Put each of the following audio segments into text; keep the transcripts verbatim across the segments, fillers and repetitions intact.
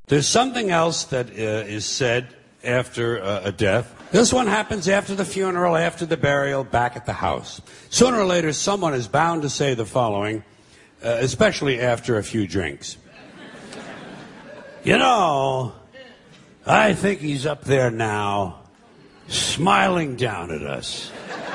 There's something else that uh, is said after uh, a death. This one happens after the funeral, after the burial, back at the house. Sooner or later, someone is bound to say the following, uh, especially after a few drinks. You know, I think he's up there now, smiling down at us.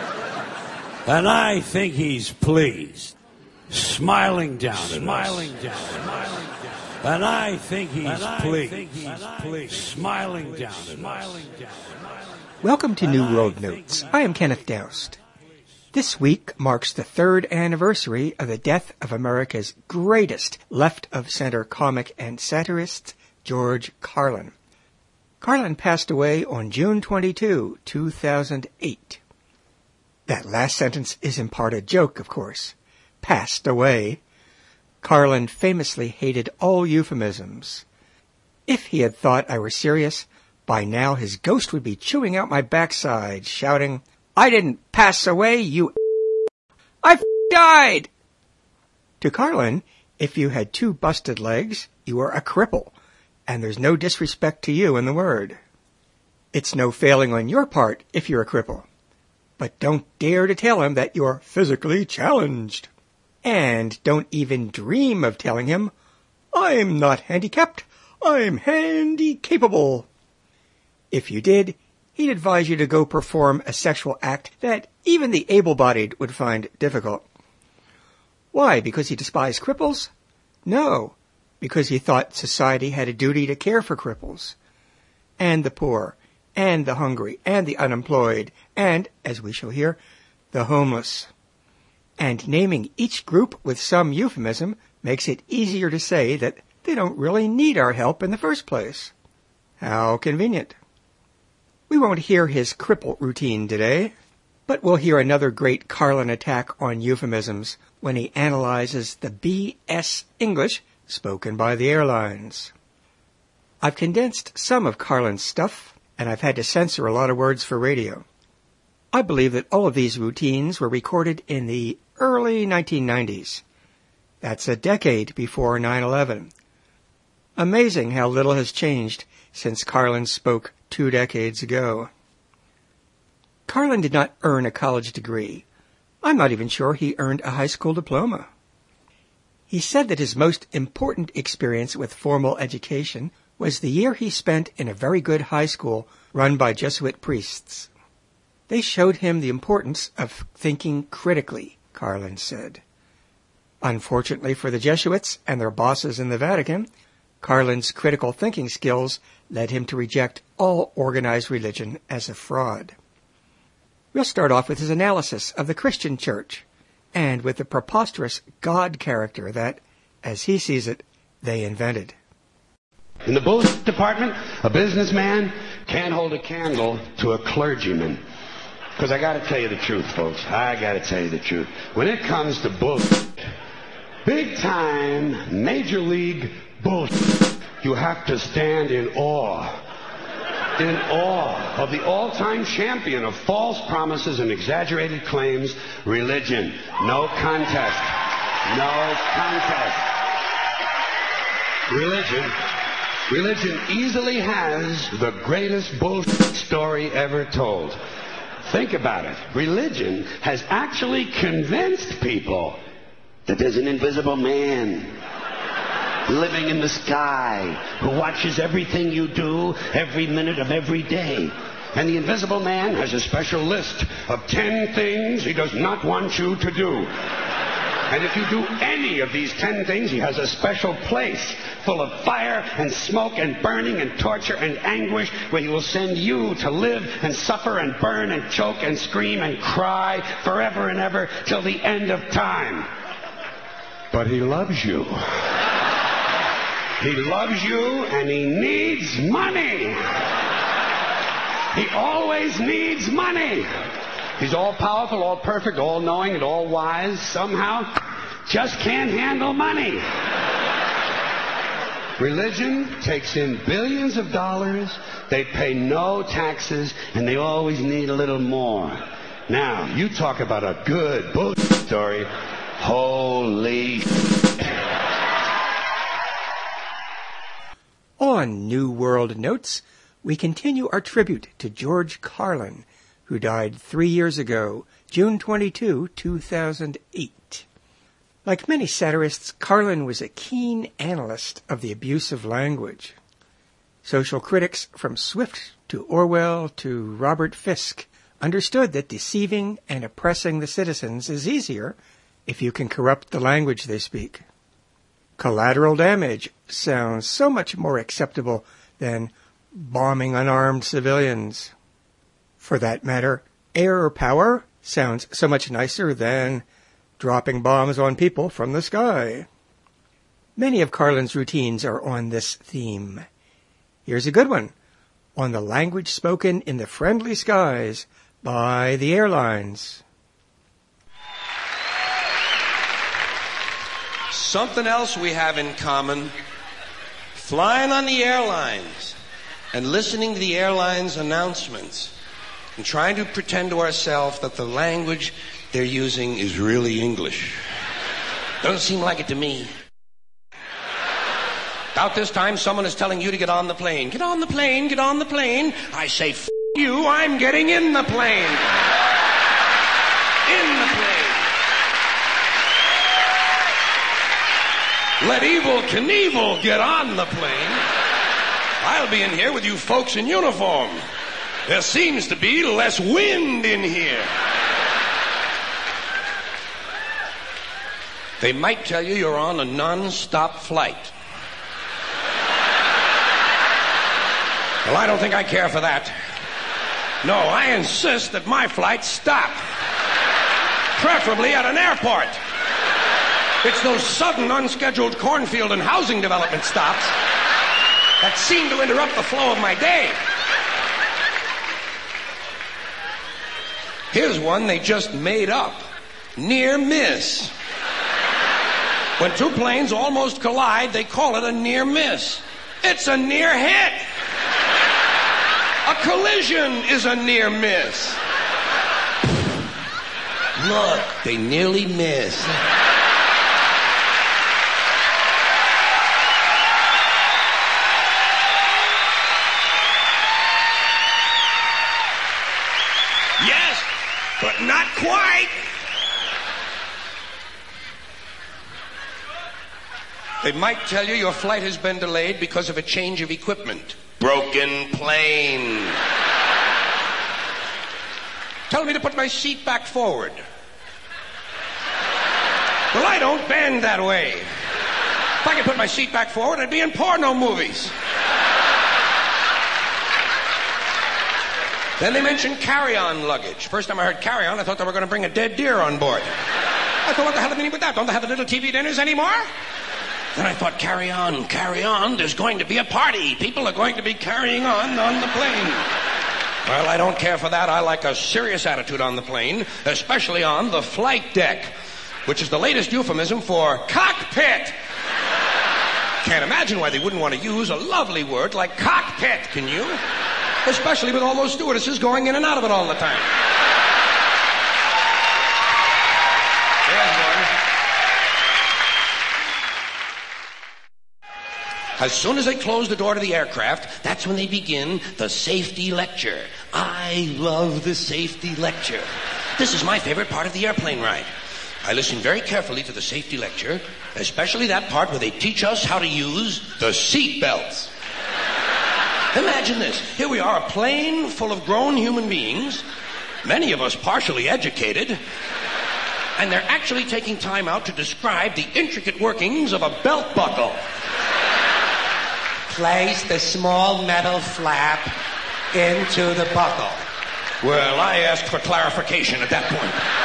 And I think he's pleased, smiling down at smiling us. Down, smiling down. And I think he's and pleased, think he's pleased, smiling down at smiling us. Down. Welcome to New World Notes. I am Kenneth Doust. This week marks the third anniversary of the death of America's greatest left-of-center comic and satirist, George Carlin. Carlin passed away on June twenty-second, two thousand eight. That last sentence is in part a joke, of course. Passed away. Carlin famously hated all euphemisms. If he had thought I were serious, by now his ghost would be chewing out my backside, shouting, "I didn't pass away, you I f- died!" To Carlin, if you had two busted legs, you were a cripple, and there's no disrespect to you in the word. It's no failing on your part if you're a cripple. But don't dare to tell him that you're physically challenged. And don't even dream of telling him, "I'm not handicapped, I'm handy-capable." If you did, he'd advise you to go perform a sexual act that even the able-bodied would find difficult. Why? Because he despised cripples? No, because he thought society had a duty to care for cripples, and the poor, and the hungry, and the unemployed, and, as we shall hear, the homeless. And naming each group with some euphemism makes it easier to say that they don't really need our help in the first place. How convenient. We won't hear his cripple routine today, but we'll hear another great Carlin attack on euphemisms when he analyzes the B S English spoken by the airlines. I've condensed some of Carlin's stuff, and I've had to censor a lot of words for radio. I believe that all of these routines were recorded in the early nineteen nineties. That's a decade before nine eleven. Amazing how little has changed since Carlin spoke two decades ago. Carlin did not earn a college degree. I'm not even sure he earned a high school diploma. He said that his most important experience with formal education was the year he spent in a very good high school run by Jesuit priests. They showed him the importance of thinking critically, Carlin said. Unfortunately for the Jesuits and their bosses in the Vatican, Carlin's critical thinking skills led him to reject all organized religion as a fraud. We'll start off with his analysis of the Christian church, and with the preposterous God character that, as he sees it, they invented. In the bullshit department, a businessman can't hold a candle to a clergyman. Because I got to tell you the truth, folks. I got to tell you the truth. When it comes to bullshit, big time, major league bullshit, you have to stand in awe. In awe of the all-time champion of false promises and exaggerated claims, religion. No contest. No contest. Religion. Religion easily has the greatest bullshit story ever told. Think about it. Religion has actually convinced people that there's an invisible man living in the sky who watches everything you do every minute of every day. And the invisible man has a special list of ten things he does not want you to do. And if you do any of these ten things, he has a special place full of fire and smoke and burning and torture and anguish where he will send you to live and suffer and burn and choke and scream and cry forever and ever till the end of time. But he loves you. He loves you and he needs money. He always needs money. He's all-powerful, all-perfect, all-knowing, and all-wise. Somehow, just can't handle money. Religion takes in billions of dollars. They pay no taxes, and they always need a little more. Now, you talk about a good bullshit story. Holy On New World Notes, we continue our tribute to George Carlin, who died three years ago, June twenty-second, two thousand eight. Like many satirists, Carlin was a keen analyst of the abuse of language. Social critics from Swift to Orwell to Robert Fisk understood that deceiving and oppressing the citizens is easier if you can corrupt the language they speak. Collateral damage sounds so much more acceptable than bombing unarmed civilians. For that matter, air power sounds so much nicer than dropping bombs on people from the sky. Many of Carlin's routines are on this theme. Here's a good one, on the language spoken in the friendly skies by the airlines. Something else we have in common, flying on the airlines and listening to the airlines' announcements and trying to pretend to ourselves that the language they're using is really English. Doesn't seem like it to me. About this time, someone is telling you to get on the plane. Get on the plane, get on the plane. I say, F you, I'm getting in the plane. In the plane. Let Evel Knievel get on the plane. I'll be in here with you folks in uniform. There seems to be less wind in here. They might tell you you're on a non-stop flight. Well, I don't think I care for that. No, I insist that my flights stop. Preferably at an airport. It's those sudden, unscheduled cornfield and housing development stops that seem to interrupt the flow of my day. Here's one they just made up. Near miss. When two planes almost collide, they call it a near miss. It's a near hit. A collision is a near miss. Look, they nearly missed. Yes, but not quite. They might tell you your flight has been delayed because of a change of equipment. Broken plane. Tell me to put my seat back forward. Well, I don't bend that way. If I could put my seat back forward, I'd be in porno movies. Then they mentioned carry-on luggage. First time I heard carry-on, I thought they were going to bring a dead deer on board. I thought, what the hell do they mean with that? Don't they have the little T V dinners anymore? Then I thought, carry on, carry on. There's going to be a party. People are going to be carrying on on the plane. Well, I don't care for that. I like a serious attitude on the plane, especially on the flight deck, which is the latest euphemism for cockpit. Can't imagine why they wouldn't want to use a lovely word like cockpit, can you? Especially with all those stewardesses going in and out of it all the time. There's one. As soon as they close the door to the aircraft, that's when they begin the safety lecture. I love the safety lecture. This is my favorite part of the airplane ride. I listen very carefully to the safety lecture, especially that part where they teach us how to use the seat belts. Imagine this. Here we are, a plane full of grown human beings, many of us partially educated, and they're actually taking time out to describe the intricate workings of a belt buckle. Place the small metal flap into the buckle. Well, I asked for clarification at that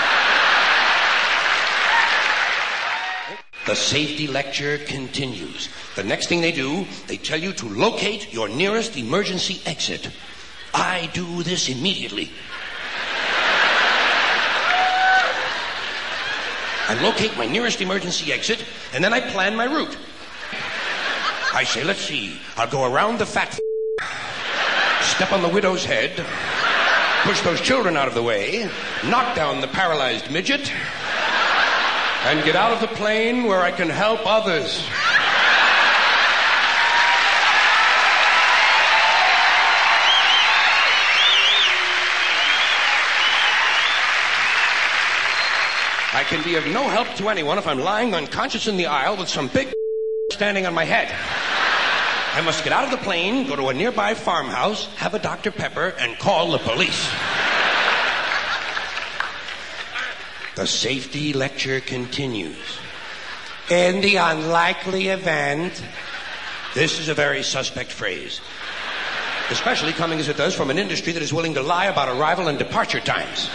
point. The safety lecture continues. The next thing they do, they tell you to locate your nearest emergency exit. I do this immediately. I locate my nearest emergency exit, and then I plan my route. I say, let's see, I'll go around the fat f- step on the widow's head, push those children out of the way, knock down the paralyzed midget, and get out of the plane where I can help others. can be of no help to anyone if I'm lying unconscious in the aisle with some big standing on my head. I must get out of the plane, go to a nearby farmhouse, have a Doctor Pepper, and call the police. The safety lecture continues. In the unlikely event... This is a very suspect phrase, especially coming as it does from an industry that is willing to lie about arrival and departure times.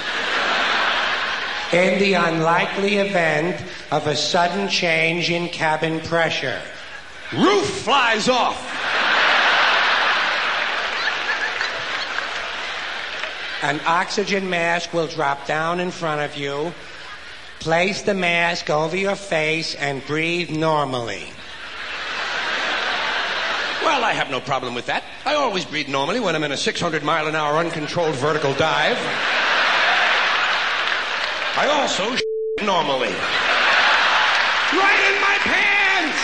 In the unlikely event of a sudden change in cabin pressure, roof flies off. An oxygen mask will drop down in front of you. Place the mask over your face and breathe normally. Well, I have no problem with that. I always breathe normally when I'm in a six hundred mile an hour uncontrolled vertical dive. I also sh- normally. Right in my pants!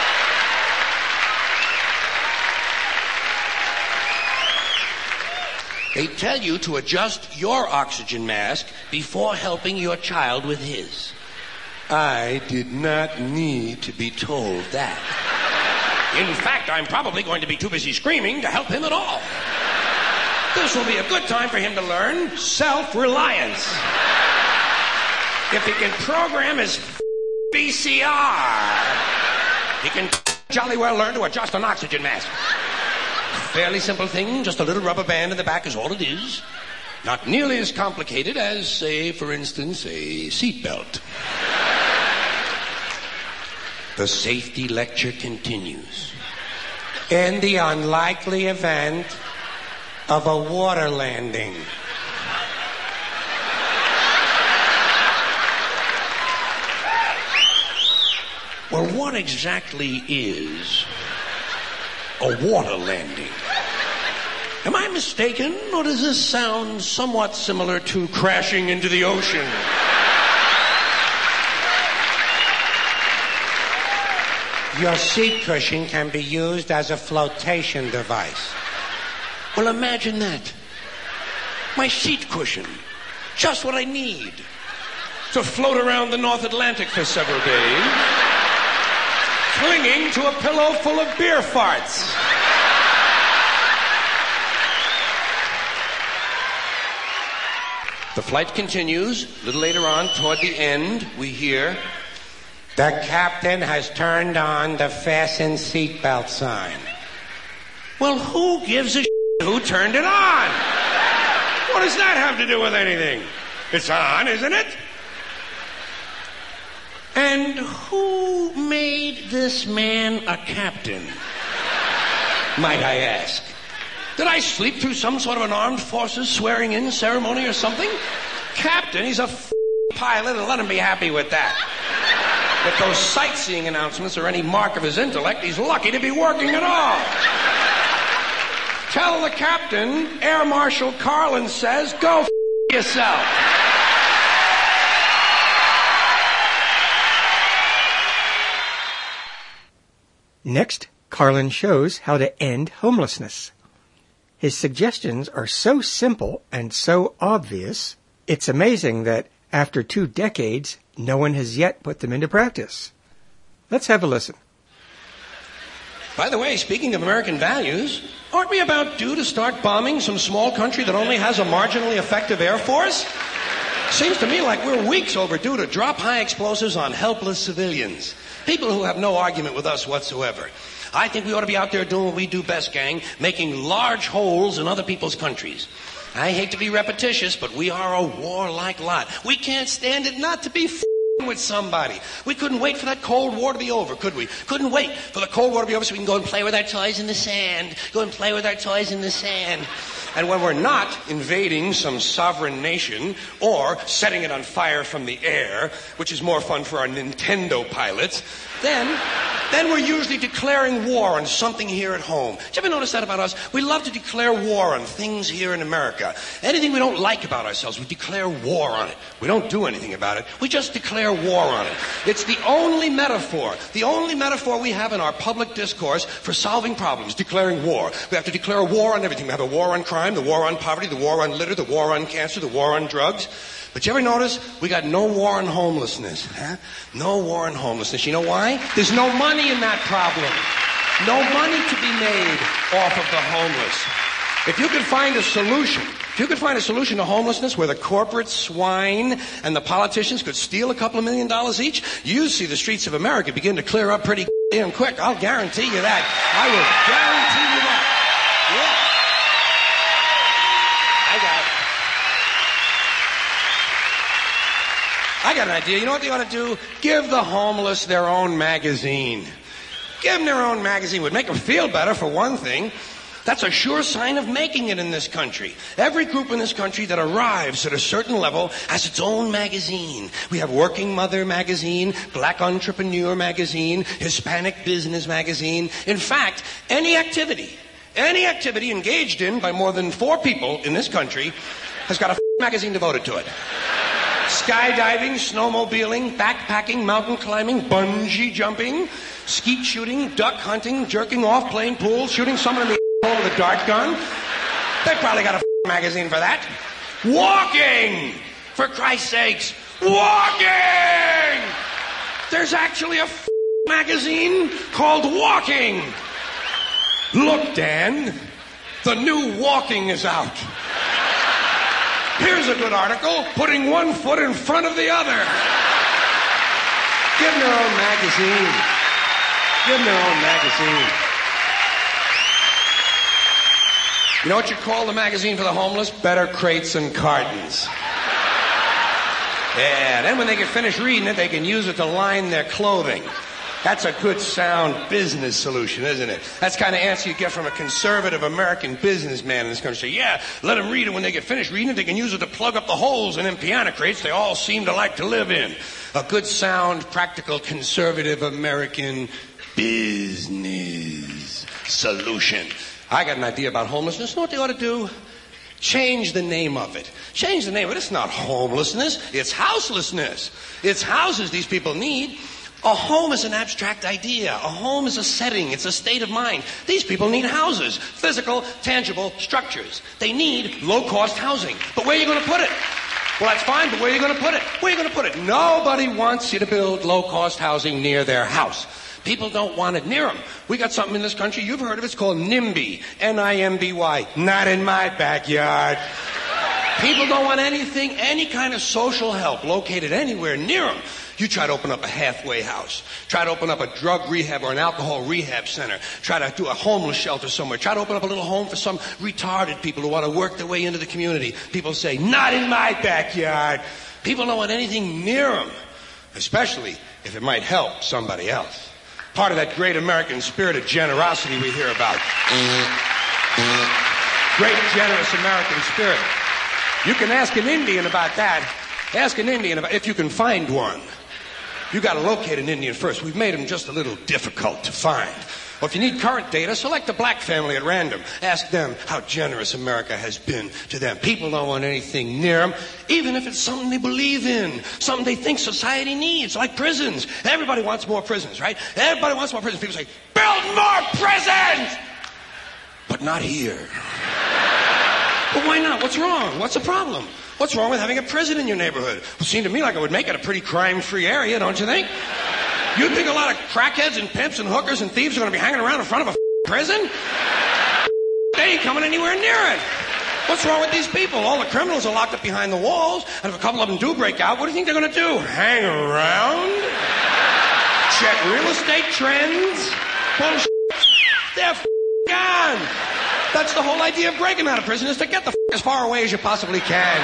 They tell you to adjust your oxygen mask before helping your child with his. I did not need to be told that. In fact, I'm probably going to be too busy screaming to help him at all. This will be a good time for him to learn self-reliance. If he can program his V C R, he can jolly well learn to adjust an oxygen mask. Fairly simple thing, just a little rubber band in the back is all it is. Not nearly as complicated as, say, for instance, a seatbelt. The safety lecture continues. In the unlikely event of a water landing. Well, what exactly is a water landing? Am I mistaken, or does this sound somewhat similar to crashing into the ocean? Your seat cushion can be used as a flotation device. Well, imagine that. My seat cushion. Just what I need. To float around the North Atlantic for several days. Clinging to a pillow full of beer farts. The flight continues. A little later on, toward the end, we hear... The captain has turned on the fasten seatbelt sign. Well, who gives a shit who turned it on? What does that have to do with anything? It's on, isn't it? And who made this man a captain? Might I ask? Did I sleep through some sort of an armed forces swearing-in ceremony or something? Captain, he's a f- pilot, and let him be happy with that. If those sightseeing announcements are any mark of his intellect, he's lucky to be working at all. Tell the captain, Air Marshal Carlin says, go f*** yourself. Next, Carlin shows how to end homelessness. His suggestions are so simple and so obvious, it's amazing that after two decades, no one has yet put them into practice. Let's have a listen. By the way, speaking of American values, aren't we about due to start bombing some small country that only has a marginally effective air force? Seems to me like we're weeks overdue to drop high explosives on helpless civilians. People who have no argument with us whatsoever. I think we ought to be out there doing what we do best, gang, making large holes in other people's countries. I hate to be repetitious, but we are a warlike lot. We can't stand it not to be f***ing with somebody. We couldn't wait for that Cold War to be over, could we? Couldn't wait for the Cold War to be over so we can go and play with our toys in the sand. Go and play with our toys in the sand. And when we're not invading some sovereign nation or setting it on fire from the air, which is more fun for our Nintendo pilots, then, then we're usually declaring war on something here at home. Did you ever notice that about us? We love to declare war on things here in America. Anything we don't like about ourselves, we declare war on it. We don't do anything about it. We just declare war on it. It's the only metaphor, the only metaphor we have in our public discourse for solving problems, declaring war. We have to declare war on everything. We have a war on crime, the war on poverty, the war on litter, the war on cancer, the war on drugs. But you ever notice we got no war on homelessness? Huh? No war on homelessness. You know why? There's no money in that problem. No money to be made off of the homeless. If you could find a solution, if you could find a solution to homelessness where the corporate swine and the politicians could steal a couple of million dollars each, you see the streets of America begin to clear up pretty damn quick. I'll guarantee you that. I will guarantee you that. Yeah. I got it. I got an idea. You know what they ought to do? Give the homeless their own magazine. Give them their own magazine. Would make them feel better, for one thing. That's a sure sign of making it in this country. Every group in this country that arrives at a certain level has its own magazine. We have Working Mother magazine, Black Entrepreneur magazine, Hispanic Business magazine. In fact, any activity, any activity engaged in by more than four people in this country has got a magazine devoted to it. Skydiving, snowmobiling, backpacking, mountain climbing, bungee jumping, skeet shooting, duck hunting, jerking off, playing pool, shooting someone in the asshole with a dart gun. They probably got a magazine for that. Walking! For Christ's sakes, walking! There's actually a magazine called Walking. Look, Dan, the new Walking is out. Here's a good article, putting one foot in front of the other. Give them their own magazine. Give them their own magazine. You know what you call the magazine for the homeless? Better Crates and Cartons. Yeah, then when they get finished reading it, they can use it to line their clothing. That's a good, sound business solution, isn't it? That's the kind of answer you get from a conservative American businessman in this country. Yeah, let them read it. When they get finished reading it, they can use it to plug up the holes in them piano crates they all seem to like to live in. A good, sound, practical, conservative American business solution. I got an idea about homelessness. You know what they ought to do? Change the name of it. Change the name of it. It's not homelessness. It's houselessness. It's houses these people need. A home is an abstract idea. A home is a setting. It's a state of mind. These people need houses. Physical, tangible structures. They need low-cost housing. But where are you going to put it? Well, that's fine, but where are you going to put it? Where are you going to put it? Nobody wants you to build low-cost housing near their house. People don't want it near them. We got something in this country, you've heard of it, it's called NIMBY. N I M B Y. Not in my backyard. People don't want anything, any kind of social help located anywhere near them. You try to open up a halfway house. Try to open up a drug rehab or an alcohol rehab center. Try to do a homeless shelter somewhere. Try to open up a little home for some retarded people who want to work their way into the community. People say, not in my backyard. People don't want anything near them, especially if it might help somebody else. Part of that great American spirit of generosity we hear about. Great, generous American spirit. You can ask an Indian about that. Ask an Indian about if you can find one. You got to locate an Indian first. We've made them just a little difficult to find. Or if you need current data, select a black family at random. Ask them how generous America has been to them. People don't want anything near them, even if it's something they believe in, something they think society needs, like prisons. Everybody wants more prisons, right? Everybody wants more prisons. People say, build more prisons! But not here. Well, why not? What's wrong? What's the problem? What's wrong with having a prison in your neighborhood? It seemed to me like it would make it a pretty crime-free area, don't you think? You think a lot of crackheads and pimps and hookers and thieves are going to be hanging around in front of a prison? They ain't coming anywhere near it. What's wrong with these people? All the criminals are locked up behind the walls, and if a couple of them do break out, what do you think they're going to do? Hang around? Check real estate trends? Bullshit. They're gone. That's the whole idea of breaking out of prison, is to get the f- as far away as you possibly can.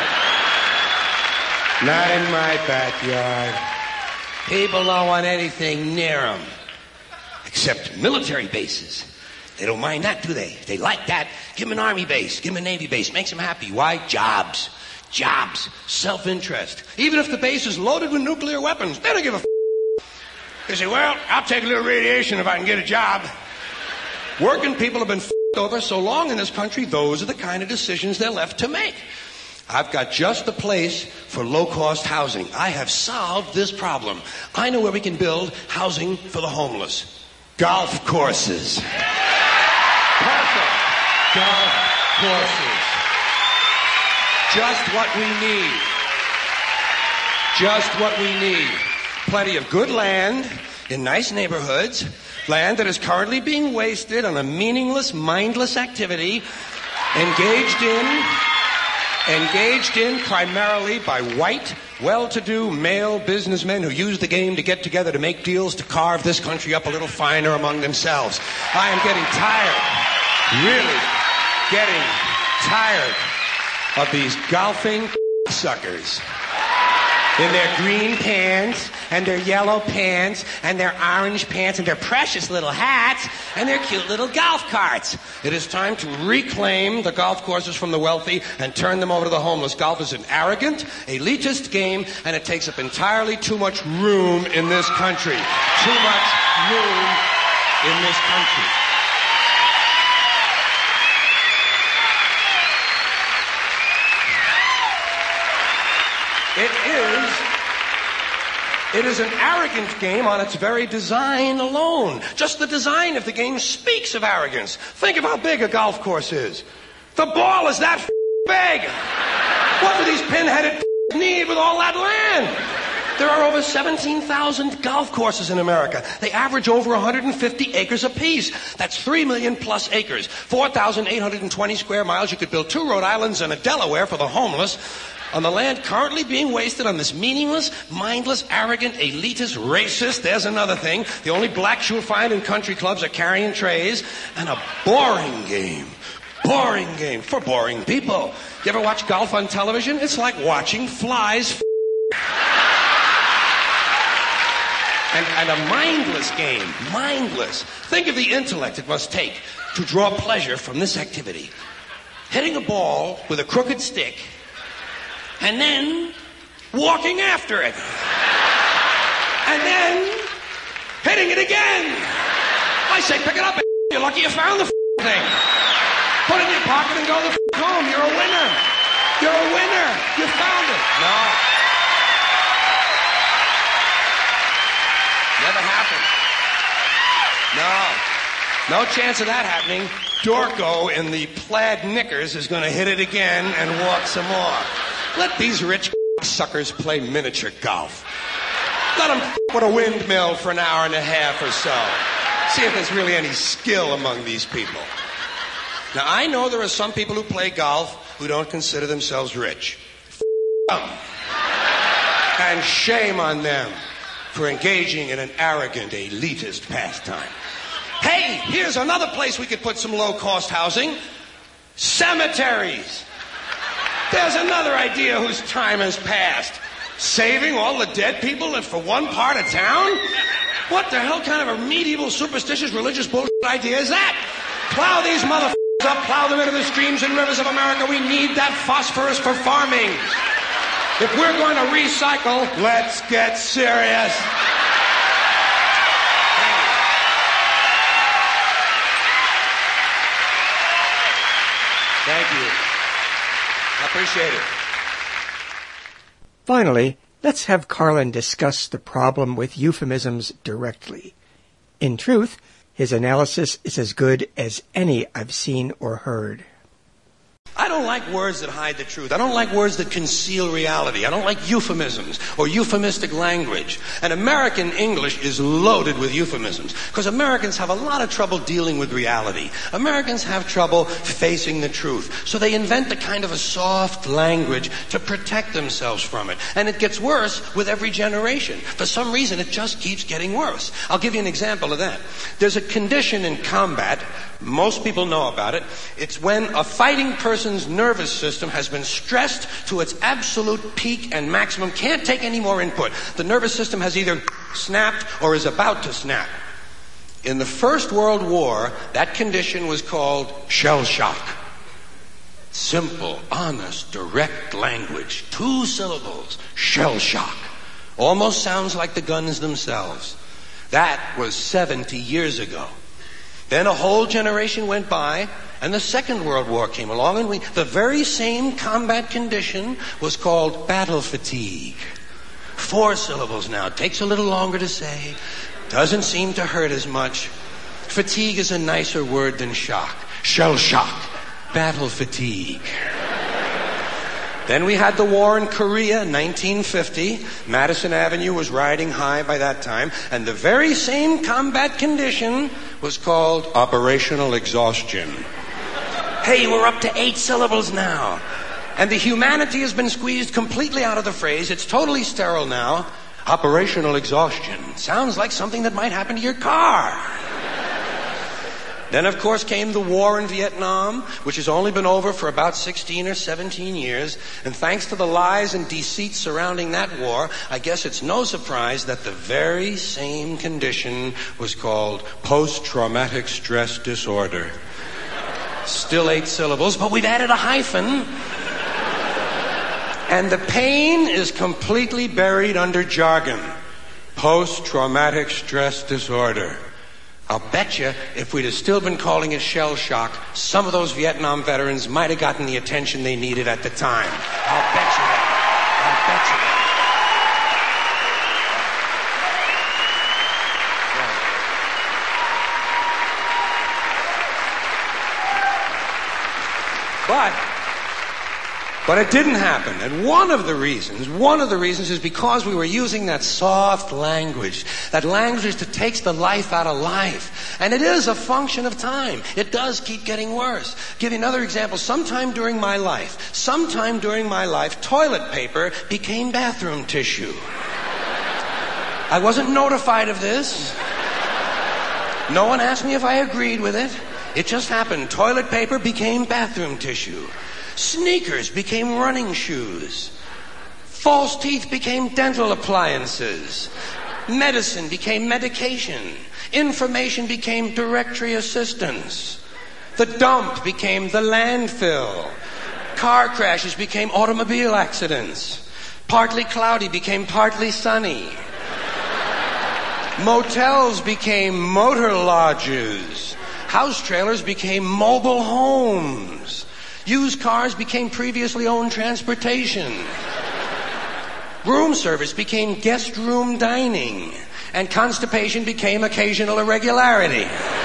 Not in my backyard. People don't want anything near them. Except military bases. They don't mind that, do they? If they like that, give them an army base, give them a navy base. Makes them happy. Why? Jobs. Jobs. Self-interest. Even if the base is loaded with nuclear weapons, they don't give a f***. They say, well, I'll take a little radiation if I can get a job. Working people have been f***ed over so long in this country, those are the kind of decisions they're left to make. I've got just the place for low-cost housing. I have solved this problem. I know where we can build housing for the homeless. Golf courses. Perfect. Golf courses. Just what we need. just what we need. Plenty of good land in nice neighborhoods, land that is currently being wasted on a meaningless, mindless activity engaged in, engaged in primarily by white, well-to-do male businessmen who use the game to get together to make deals to carve this country up a little finer among themselves. I am getting tired, really getting tired of these golfing suckers in their green pants and their yellow pants and their orange pants and their precious little hats and their cute little golf carts. It is time to reclaim the golf courses from the wealthy and turn them over to the homeless. Golf is an arrogant, elitist game, and it takes up entirely too much room in this country. Too much room in this country. It is, it is an arrogant game on its very design alone. Just the design of the game speaks of arrogance. Think of how big a golf course is. The ball is that big. What do these pinheaded need with all that land? There are over seventeen thousand golf courses in America. They average over one hundred fifty acres apiece. That's three million plus acres. four thousand eight hundred twenty square miles. You could build two Rhode Islands and a Delaware for the homeless. On the land currently being wasted on this meaningless, mindless, arrogant, elitist, racist, there's another thing. The only blacks you'll find in country clubs are carrying trays, and a boring game. Boring game for boring people. You ever watch golf on television? It's like watching flies f- and, and a mindless game. Mindless. Think of the intellect it must take to draw pleasure from this activity. Hitting a ball with a crooked stick and then walking after it. And then hitting it again. I say, pick it up. You're lucky you found the thing. Put it in your pocket and go the home. You're a winner. You're a winner. You found it. No. Never happened. No. No chance of that happening. Dorco in the plaid knickers is going to hit it again and walk some more. Let these rich suckers play miniature golf. Let them f- with a windmill for an hour and a half or so. See if there's really any skill among these people. Now, I know there are some people who play golf who don't consider themselves rich. F- them. And shame on them for engaging in an arrogant, elitist pastime. Hey, here's another place we could put some low-cost housing. Cemeteries. There's another idea whose time has passed. Saving all the dead people and for one part of town? What the hell kind of a medieval, superstitious, religious bullshit idea is that? Plow these motherfuckers up, plow them into the streams and rivers of America. We need that phosphorus for farming. If we're going to recycle, let's get serious. Thank you. I appreciate it. Finally, let's have Carlin discuss the problem with euphemisms directly. In truth, his analysis is as good as any I've seen or heard. I don't like words that hide the truth. I don't like words that conceal reality. I don't like euphemisms or euphemistic language. And American English is loaded with euphemisms because Americans have a lot of trouble dealing with reality. Americans have trouble facing the truth. So they invent a kind of a soft language to protect themselves from it. And it gets worse with every generation. For some reason, it just keeps getting worse. I'll give you an example of that. There's a condition in combat. Most people know about it. It's when a fighting person's nervous system has been stressed to its absolute peak and maximum, can't take any more input. The nervous system has either snapped or is about to snap. In the First World War, that condition was called shell shock. Simple, honest, direct language. Two syllables. Shell shock. Almost sounds like the guns themselves. That was seventy years ago. Then a whole generation went by, and the Second World War came along, and we, the very same combat condition was called battle fatigue. Four syllables now. It takes a little longer to say. Doesn't seem to hurt as much. Fatigue is a nicer word than shock. Shell shock. Battle fatigue. Then we had the war in Korea, nineteen fifty. Madison Avenue was riding high by that time. And the very same combat condition was called operational exhaustion. Hey, we're up to eight syllables now. And the humanity has been squeezed completely out of the phrase. It's totally sterile now. Operational exhaustion. Sounds like something that might happen to your car. Then, of course, came the war in Vietnam, which has only been over for about sixteen or seventeen years. And thanks to the lies and deceit surrounding that war, I guess it's no surprise that the very same condition was called post-traumatic stress disorder. Still eight syllables, but we've added a hyphen. And the pain is completely buried under jargon. Post-traumatic stress disorder. I'll bet you if we'd have still been calling it shell shock, some of those Vietnam veterans might have gotten the attention they needed at the time. I'll bet you that. I'll bet you that. But... But it didn't happen. And one of the reasons, one of the reasons is because we were using that soft language, that language that takes the life out of life. And it is a function of time. It does keep getting worse. Give you another example. Sometime during my life, sometime during my life, toilet paper became bathroom tissue. I wasn't notified of this. No one asked me if I agreed with it. It just happened. Toilet paper became bathroom tissue. Sneakers became running shoes. False teeth became dental appliances. Medicine became medication. Information became directory assistance. The dump became the landfill. Car crashes became automobile accidents. Partly cloudy became partly sunny. Motels became motor lodges. House trailers became mobile homes. Used cars became previously owned transportation. Room service became guest room dining. And constipation became occasional irregularity.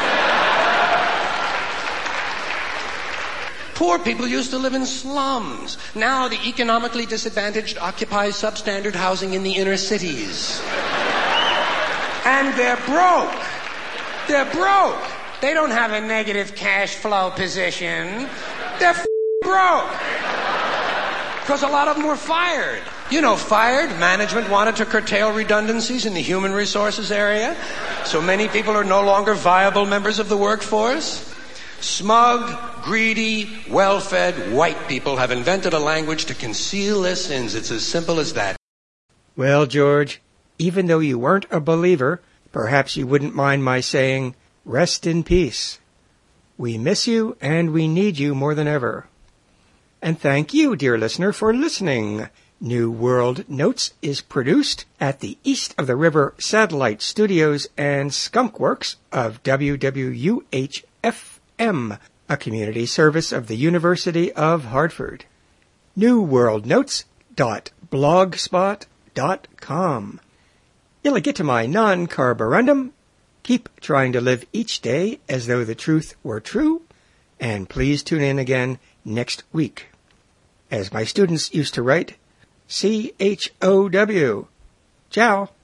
Poor people used to live in slums. Now the economically disadvantaged occupy substandard housing in the inner cities. And they're broke. They're broke. They don't have a negative cash flow position. They're f- broke. Because a lot of them were fired. You know, fired. Management wanted to curtail redundancies in the human resources area. So many people are no longer viable members of the workforce. Smug, greedy, well-fed white people have invented a language to conceal their sins. It's as simple as that. Well, George, even though you weren't a believer, perhaps you wouldn't mind my saying, rest in peace. We miss you and we need you more than ever. And thank you, dear listener, for listening. New World Notes is produced at the East of the River Satellite Studios and Skunk Works of W W U H F M, a community service of the University of Hartford. new world notes dot blogspot dot com. Illegitimai non carborundum. Keep trying to live each day as though the truth were true, and please tune in again next week. As my students used to write, C H O W. Ciao.